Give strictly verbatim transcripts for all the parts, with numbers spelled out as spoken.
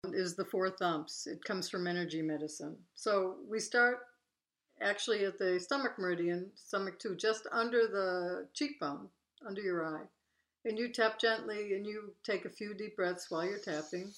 is the four thumps. It comes from energy medicine. So we start actually at the stomach meridian, stomach two, just under the cheekbone, under your eye. And you tap gently and you take a few deep breaths while you're tapping.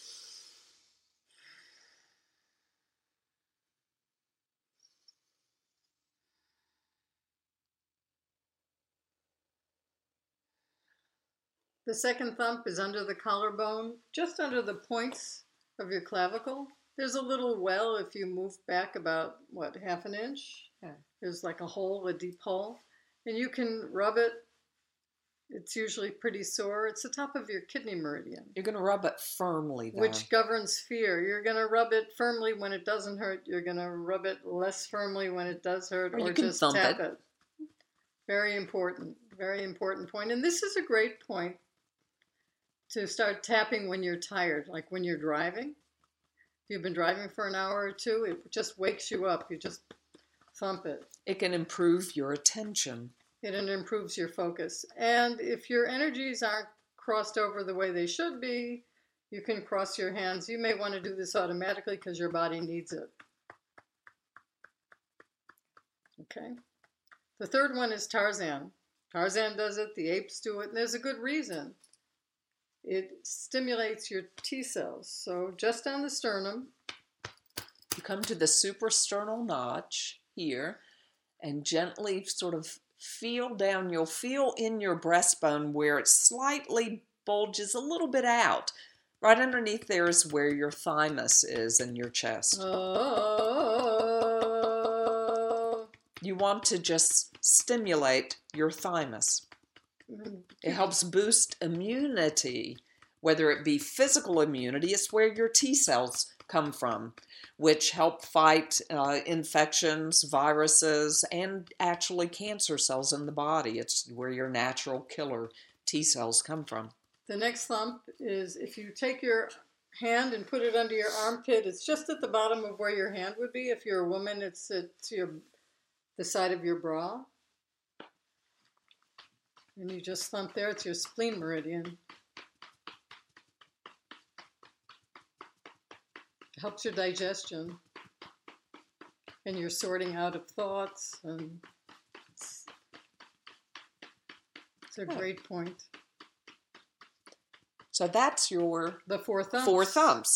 The second thump is under the collarbone, just under the points of your clavicle. There's a little well if you move back about, what, half an inch? Yeah. There's like a hole, a deep hole. And you can rub it. It's usually pretty sore. It's the top of your kidney meridian. You're going to rub it firmly, though. Which governs fear. You're going to rub it firmly when it doesn't hurt. You're going to rub it less firmly when it does hurt, or, or you can just thump tap it. it. Very important. Very important point. And this is a great point to start tapping when you're tired, like when you're driving. If you've been driving for an hour or two, it just wakes you up. You just thump it. It can improve your attention. It improves your focus. And if your energies aren't crossed over the way they should be, you can cross your hands. You may want to do this automatically because your body needs it. Okay. The third one is Tarzan. Tarzan does it, the apes do it, and there's a good reason. It stimulates your T cells. So just on the sternum. You come to the suprasternal notch here and gently sort of feel down. You'll feel in your breastbone where it slightly bulges a little bit out. Right underneath there is where your thymus is in your chest. Oh. You want to just stimulate your thymus. It helps boost immunity, whether it be physical immunity. It's where your T cells come from, which help fight uh, infections, viruses, and actually cancer cells in the body. It's where your natural killer T cells come from. The next thump is if you take your hand and put it under your armpit. It's just at the bottom of where your hand would be. If you're a woman, it's at your, the side of your bra. And you just thump there. It's your spleen meridian. It helps your digestion. And your sorting out of thoughts. And it's, it's a great point. So that's your the four thumps. Four thumps.